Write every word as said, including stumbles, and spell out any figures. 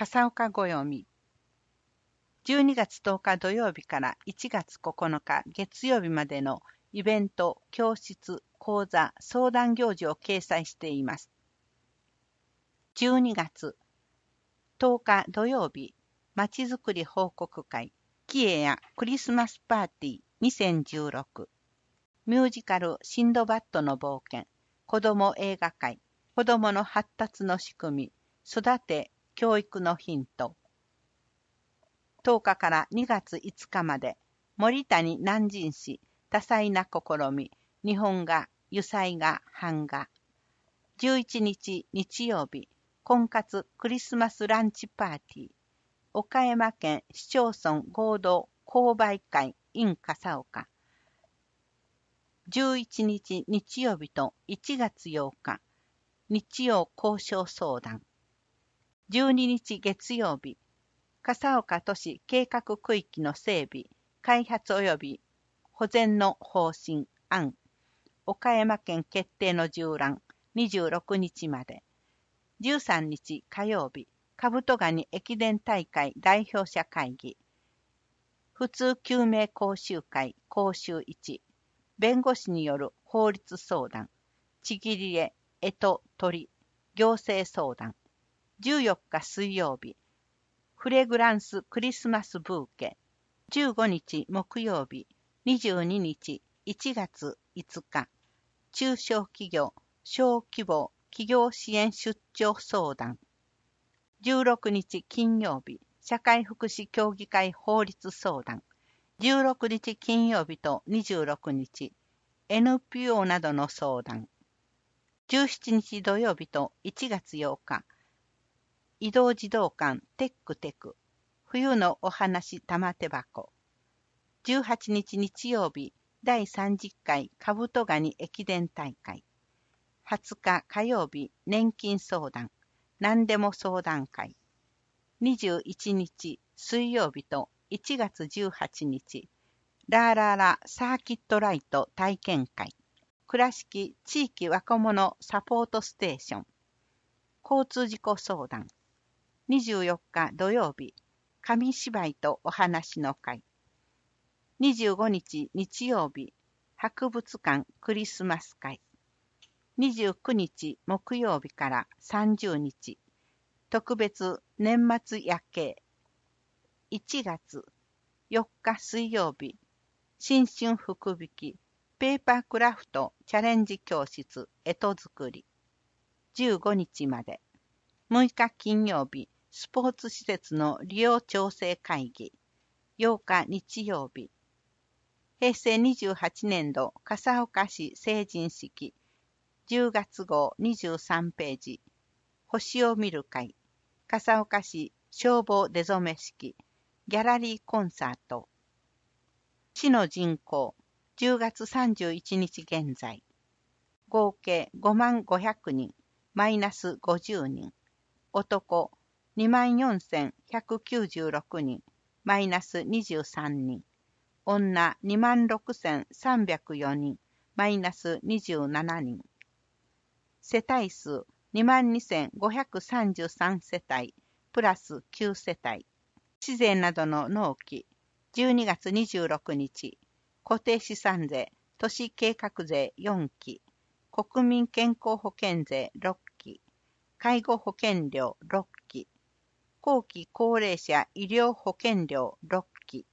笠岡ご読み。じゅうにがつとおか土曜日からいちがつここのか月曜日までのイベント、教室、講座、相談行事を掲載しています。じゅうにがつとおか土曜日、まちづくり報告会、キエやクリスマスパーティーにせんじゅうろく、ミュージカルシンドバッドの冒険、子ども映画会、子どもの発達の仕組み、育て、教育のヒント。とおかからにがついつかまで、森谷南神市、多彩な試み、日本画、油彩画、版画。じゅういちにち日曜日、婚活クリスマスランチパーティー。岡山県市町村合同購買会 in 笠岡。じゅういちにち日曜日といちがつようか、日曜交渉相談。じゅうににち月曜日、笠岡都市計画区域の整備、開発及び保全の方針案、岡山県決定の縦覧、にじゅうろくにちまで。じゅうさんにち火曜日、カブトガニ駅伝大会代表者会議、普通救命講習会講習いち、弁護士による法律相談、ちぎり絵、絵と鳥、行政相談。じゅうよっか水曜日、フレグランスクリスマスブーケ。じゅうごにち木曜日、にじゅうににちいちがついつか、中小企業、小規模企業支援出張相談。じゅうろくにち金曜日、社会福祉協議会法律相談。じゅうろくにち金曜日とにじゅうろくにち、エヌピーオー などの相談。じゅうしちにち土曜日といちがつようか、移動児童館テックテク、冬のお話玉手箱。じゅうはちにち日曜日、だいさんじゅっかいカブトガニ駅伝大会。はつか火曜日、年金相談、何でも相談会。にじゅういちにち水曜日といちがつじゅうはちにち、ラーラーラサーキットライト体験会。倉敷地域若者サポートステーション。交通事故相談。にじゅうよっか土曜日、紙芝居とお話の会。にじゅうごにち日曜日、博物館クリスマス会。にじゅうくにち木曜日からさんじゅうにち、特別年末夜景。いちがつよっか水曜日、新春福引き、ペーパークラフトチャレンジ教室、干支作り。じゅうごにちまで。むいか金曜日、スポーツ施設の利用調整会議。ようか日曜日。平成にじゅうはちねんど笠岡市成人式。じゅうがつごうにじゅうさんページ。星を見る会。笠岡市消防出初め式。ギャラリーコンサート。市の人口。じゅうがつさんじゅういちにち現在。合計ごまんごひゃくにん。マイナスごじゅうにん。男にまんよんせんひゃくきゅうじゅうろくにん、マイナスにじゅうさんにん。女にまんろくせんさんびゃくよにん、マイナスにじゅうななにん。世帯数にまんにせんごひゃくさんじゅうさん世帯、プラスきゅう世帯。市税などの納期、じゅうにがつにじゅうろくにち、固定資産税、都市計画税よんき、国民健康保険税ろっき、介護保険料ろっき、後期高齢者医療保険料ろっき、